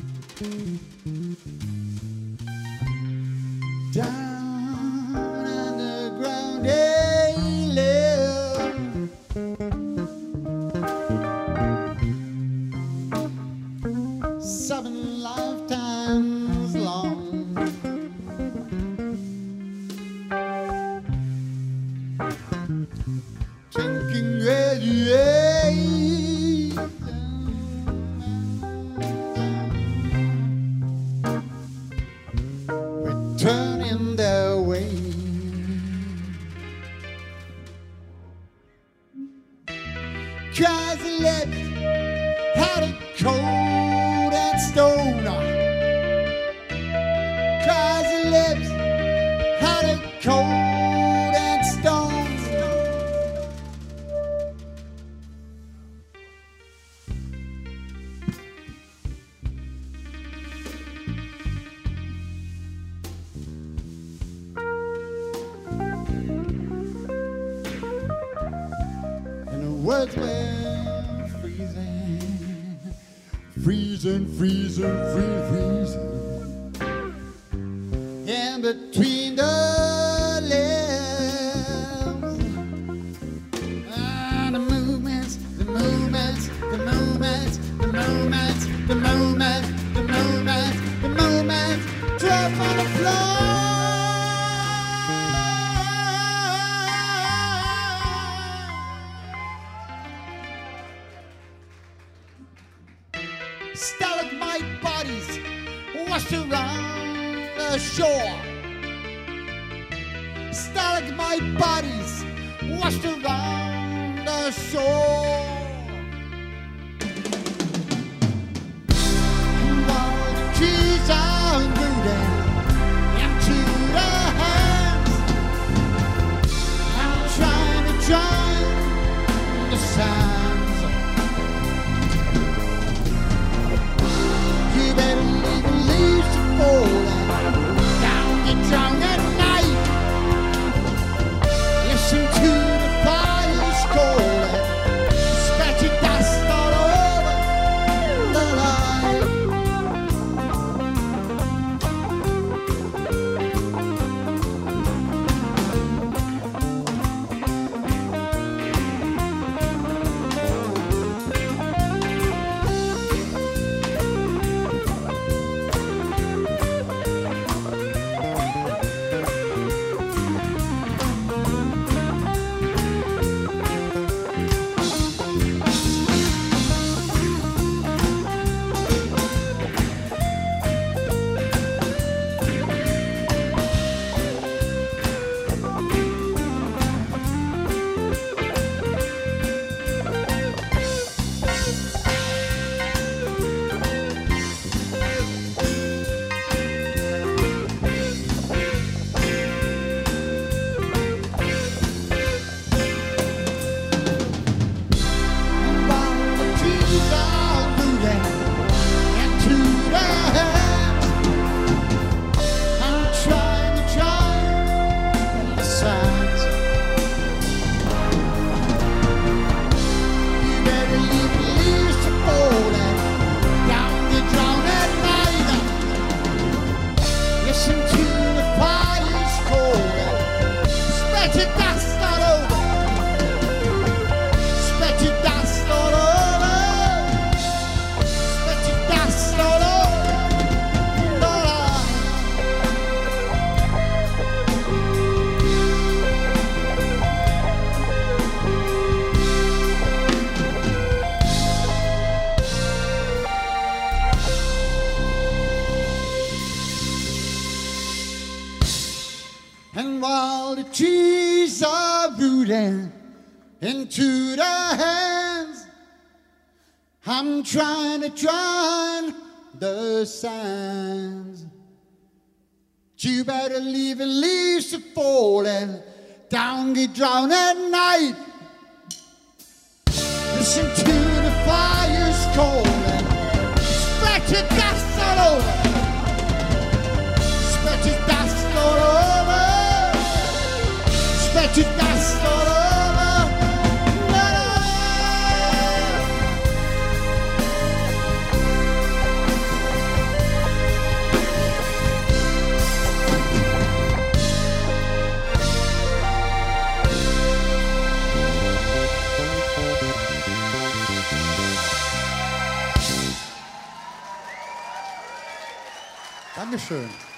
Down underground they live, 7 lifetimes long. Drinking radiation, returning their way. Cries the lips had a cold and stone. Cries the lips had a cold and stone. And the words were freezing, freezing, freezing, freezing. In between the limbs, and the movements, the movements, the movements, the movements, the movements, the movements, the movements, drop on the floor. Stalagmite bodies washed around the shore. Stalagmite bodies washed around the shore. While the trees are rooted into the hands, I'm trying to drown the sands. You better leave the leaves to fall down, get drowned at night. Listen to the fire's calling, spread your dust all over the light. And while the trees are rooting into the hands, I'm trying to drown the sands. You better leave the leaves to falling down, get drowned at night. Listen to the fires calling, spread your dust all over, spread your dust all over, spread your dust all over. Dankeschön.